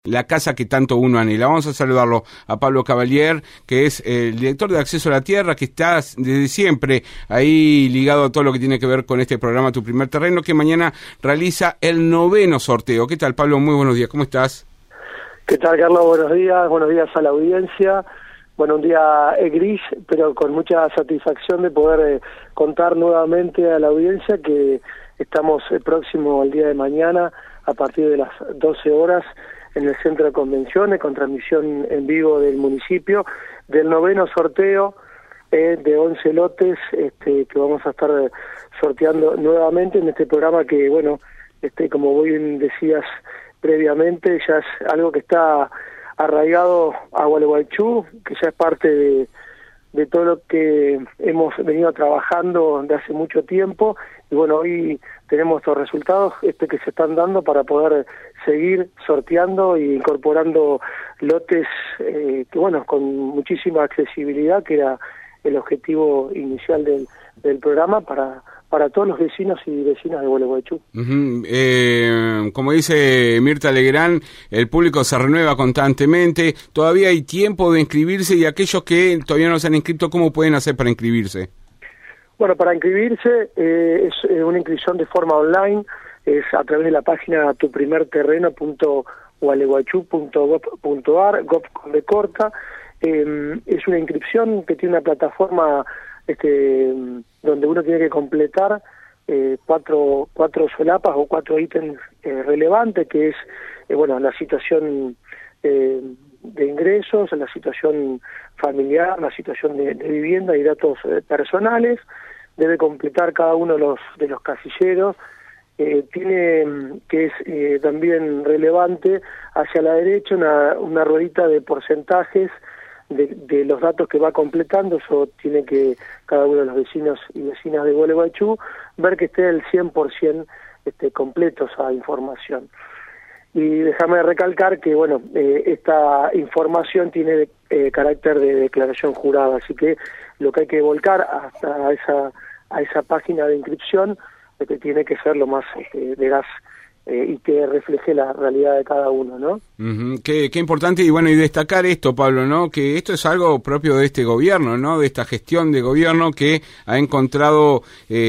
la casa que tanto uno anhela. Vamos a saludarlo a Pablo Cavalier, que es el director de Acceso a la Tierra, que está desde siempre ahí ligado a todo lo que tiene que ver con este programa Tu Primer Terreno, que mañana realiza el 9º sorteo. ¿Qué tal, Pablo? Muy buenos días, ¿cómo estás? ¿Qué tal, Carlos? Buenos días a la audiencia. Bueno, un día gris, pero con mucha satisfacción de poder contar nuevamente a la audiencia que estamos próximo al día de mañana, a partir de las 12 horas, en el Centro de Convenciones, con transmisión en vivo del municipio, del 9º sorteo de 11 lotes que vamos a estar sorteando nuevamente en este programa que, bueno, como bien decías previamente, ya es algo que está arraigado a Gualeguaychú, que ya es parte de todo lo que hemos venido trabajando de hace mucho tiempo, y bueno, hoy tenemos estos resultados que se están dando para poder seguir sorteando e incorporando lotes que, bueno, con muchísima accesibilidad, que era el objetivo inicial del programa para todos los vecinos y vecinas de Gualeguaychú. Como dice Mirta Legrand, el público se renueva constantemente, todavía hay tiempo de inscribirse, y aquellos que todavía no se han inscrito, ¿cómo pueden hacer para inscribirse? Bueno, para inscribirse es una inscripción de forma online, es a través de la página tuprimerterreno.gualeguaychú.gov.ar, gov con B corta. Es una inscripción que tiene una plataforma donde uno tiene que completar cuatro solapas o 4 ítems relevantes, que es bueno, la situación de ingresos, la situación familiar, la situación de vivienda y datos personales. Debe completar cada uno de los casilleros. Tiene, que es también relevante, hacia la derecha una ruedita de porcentajes de los datos que va completando. Eso tiene que cada uno de los vecinos y vecinas de Gualeguaychú ver que esté el 100% completo esa información. Y déjame recalcar que, bueno, esta información tiene carácter de declaración jurada, así que lo que hay que volcar hasta a esa página de inscripción tiene que ser lo más veraz y que refleje la realidad de cada uno, ¿no? Qué importante, y bueno, y destacar esto, Pablo, ¿no? Que esto es algo propio de este gobierno, ¿no? De esta gestión de gobierno que ha encontrado,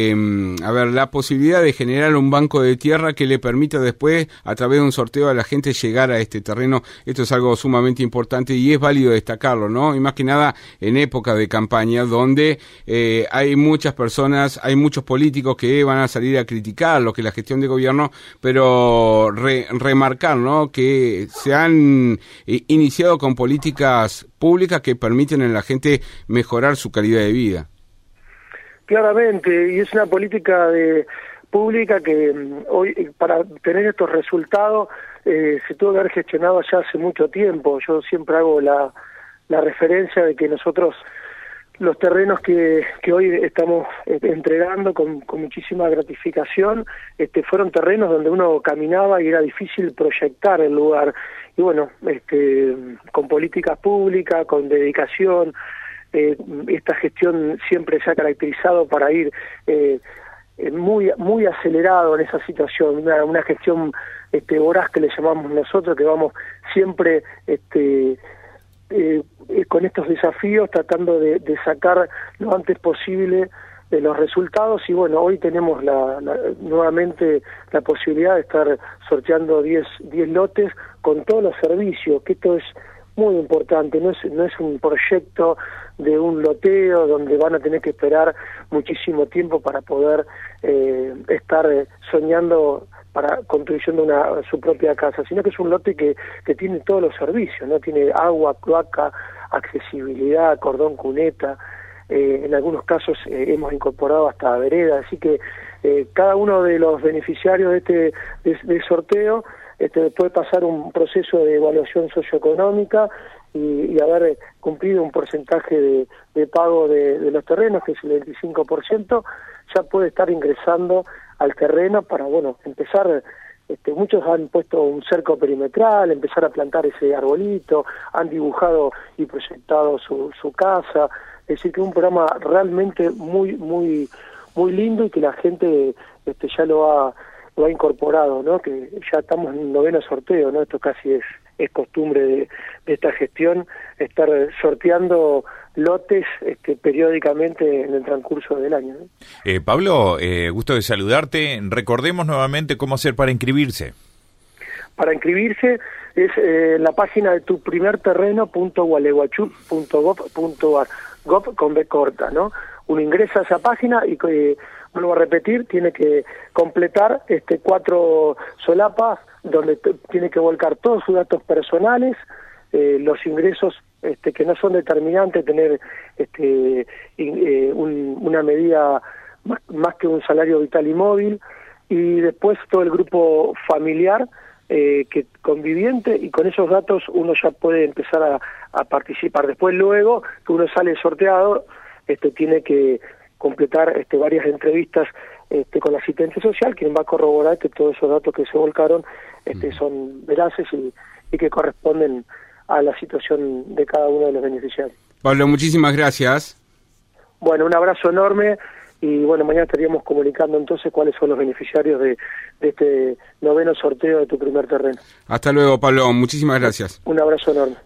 la posibilidad de generar un banco de tierra que le permita después, a través de un sorteo, a la gente llegar a este terreno. Esto es algo sumamente importante y es válido destacarlo, ¿no? Y más que nada en época de campaña, donde hay muchas personas, hay muchos políticos que van a salir a criticar lo que es la gestión de gobierno, pero remarcar, ¿no? Que se han iniciado con políticas públicas que permiten a la gente mejorar su calidad de vida. Claramente, y es una política pública que hoy, para tener estos resultados, se tuvo que haber gestionado ya hace mucho tiempo. Yo siempre hago la referencia de que nosotros, los terrenos que hoy estamos entregando con muchísima gratificación, fueron terrenos donde uno caminaba y era difícil proyectar el lugar. Y bueno, con políticas públicas, con dedicación, esta gestión siempre se ha caracterizado para ir muy acelerado en esa situación, una gestión voraz que le llamamos nosotros, que vamos siempre con estos desafíos tratando de sacar lo antes posible los resultados. Y bueno, hoy tenemos nuevamente la posibilidad de estar sorteando 10 lotes con todos los servicios, que esto es muy importante, no es un proyecto de un loteo donde van a tener que esperar muchísimo tiempo para poder estar soñando para construyendo su propia casa, sino que es un lote que tiene todos los servicios, ¿no? Tiene agua, cloaca, accesibilidad, cordón cuneta, en algunos casos hemos incorporado hasta vereda, así que cada uno de los beneficiarios de sorteo puede pasar un proceso de evaluación socioeconómica y haber cumplido un porcentaje de pago de los terrenos, que es el 25%, ya puede estar ingresando al terreno para, bueno, empezar. Muchos han puesto un cerco perimetral, empezar a plantar ese arbolito, han dibujado y proyectado su casa. Es decir, que es un programa realmente muy lindo y que la gente ya lo ha incorporado, ¿no? Que ya estamos en el 9º sorteo, ¿no? Esto casi es es costumbre de esta gestión, estar sorteando lotes periódicamente en el transcurso del año, ¿no? Pablo, gusto de saludarte. Recordemos nuevamente cómo hacer para inscribirse. Para inscribirse es la página de tuprimerterreno.gualeguaychú.gov.ar, gov con B corta, ¿no? Uno ingresa a esa página y, vuelvo a repetir, tiene que completar 4 solapas donde tiene que volcar todos sus datos personales, los ingresos que no son determinantes, tener una medida más que un salario vital y móvil, y después todo el grupo familiar que conviviente, y con esos datos uno ya puede empezar a participar. Después, luego que uno sale sorteado, tiene que completar varias entrevistas con la asistente social, quien va a corroborar que todos esos datos que se volcaron son veraces y que corresponden a la situación de cada uno de los beneficiarios. Pablo, muchísimas gracias. Bueno, un abrazo enorme, y bueno, mañana estaríamos comunicando entonces cuáles son los beneficiarios de este 9º sorteo de Tu Primer Terreno. Hasta luego, Pablo, muchísimas gracias. Un abrazo enorme.